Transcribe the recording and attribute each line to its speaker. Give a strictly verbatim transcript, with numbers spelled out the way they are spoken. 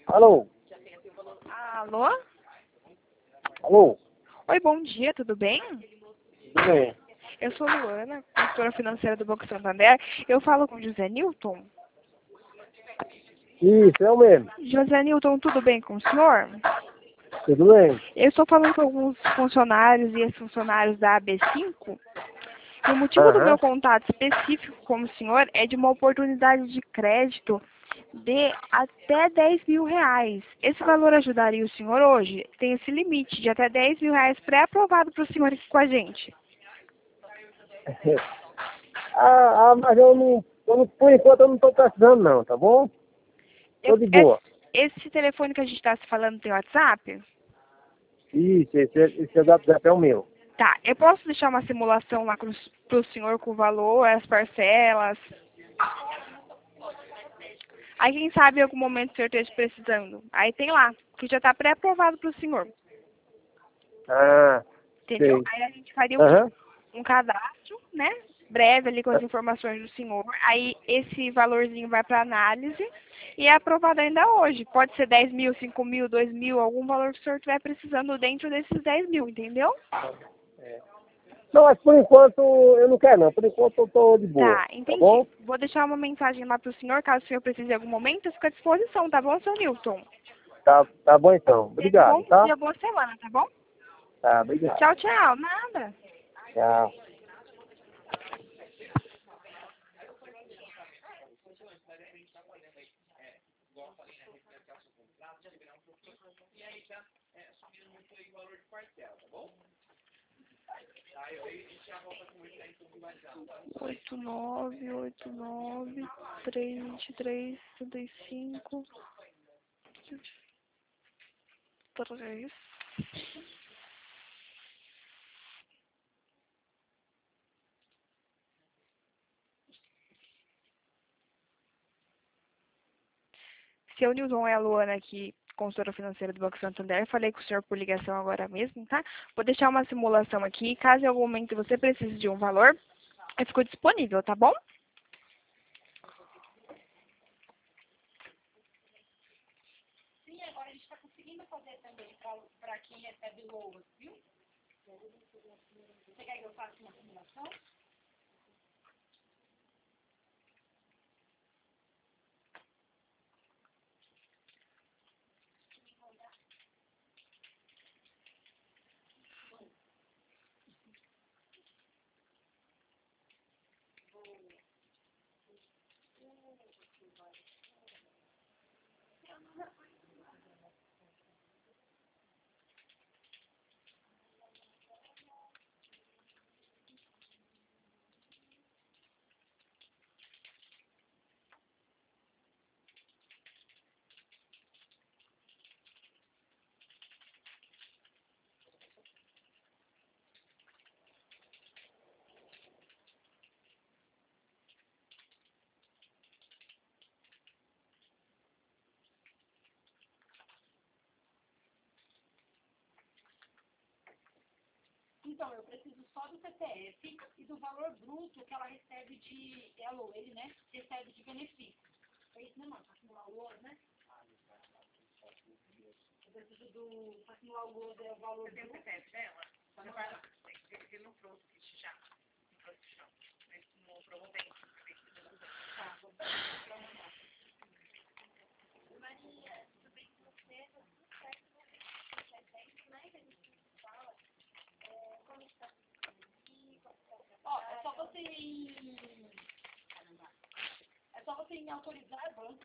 Speaker 1: Alô?
Speaker 2: Alô?
Speaker 1: Alô?
Speaker 2: Oi, bom dia, tudo bem?
Speaker 1: Tudo bem?
Speaker 2: Eu sou Luana, consultora financeira do Banco Santander. Eu falo com José Newton.
Speaker 1: Isso, é o mesmo.
Speaker 2: José Newton, tudo bem com o senhor?
Speaker 1: Tudo bem?
Speaker 2: Eu estou falando com alguns funcionários e ex-funcionários da A B cinco. E o motivo do meu
Speaker 1: Aham.
Speaker 2: contato específico com o senhor é de uma oportunidade de crédito de até dez mil reais. Esse valor ajudaria o senhor hoje? Tem esse limite de até dez mil reais pré-aprovado para o senhor aqui com a gente.
Speaker 1: ah, ah, mas eu não, eu não, por enquanto eu não estou precisando não, tá bom? Tô
Speaker 2: Eu-
Speaker 1: de
Speaker 2: esse,
Speaker 1: boa.
Speaker 2: esse telefone que a gente está se falando tem WhatsApp?
Speaker 1: Isso, esse, esse WhatsApp é o meu.
Speaker 2: Tá, eu posso deixar uma simulação lá para o senhor com o valor, as parcelas. Aí quem sabe em algum momento o senhor esteja precisando. Aí tem lá, que já está pré-aprovado para o senhor.
Speaker 1: Ah,
Speaker 2: Entendeu?
Speaker 1: sei.
Speaker 2: Aí a gente faria o quê?
Speaker 1: Aham.
Speaker 2: Um cadastro, né? Breve ali com as informações do senhor. Aí esse valorzinho vai para análise e é aprovado ainda hoje. Pode ser dez mil, cinco mil, dois mil, algum valor que o senhor estiver precisando dentro desses dez mil, entendeu?
Speaker 1: Não, mas por enquanto eu não quero não. Por enquanto eu tô de boa,
Speaker 2: Tá,
Speaker 1: tá
Speaker 2: entendi.
Speaker 1: bom?
Speaker 2: Vou deixar uma mensagem lá pro senhor, caso o senhor precise em algum momento, eu fico à disposição, tá bom, seu Newton?
Speaker 1: Tá, tá bom então.
Speaker 2: Tenha um bom
Speaker 1: Obrigado, tá?
Speaker 2: dia, boa semana, tá bom?
Speaker 1: Tá, obrigado.
Speaker 2: Tchau, tchau. Nada.
Speaker 1: Tchau.
Speaker 2: Oito nove, oito nove, três, vinte e três, trinta e cinco, três. Seu Newton é a Luana aqui, consultora financeira do Banco Santander. Falei com o senhor por ligação agora mesmo, tá? Vou deixar uma simulação aqui. Caso em algum momento você precise de um valor, eu fico disponível, tá bom?
Speaker 3: Então, eu preciso só do C P F e do valor bruto que ela recebe de, ela ou ele, né, recebe de benefício. É isso, né, mano? Pra simular o ouro, né? Eu preciso do, pra simular o ouro, é o valor bruto. Você tem o C P F dela? Não vai lá. Ele não trouxe já. Não trouxe não. Ele não provou bem. Tá, vou pra mandar. Maria, tudo bem com você? Tá tudo certo, né? Né, que a gente fala. Como está Ó, é só você ir. É só você ir em autorizar banco.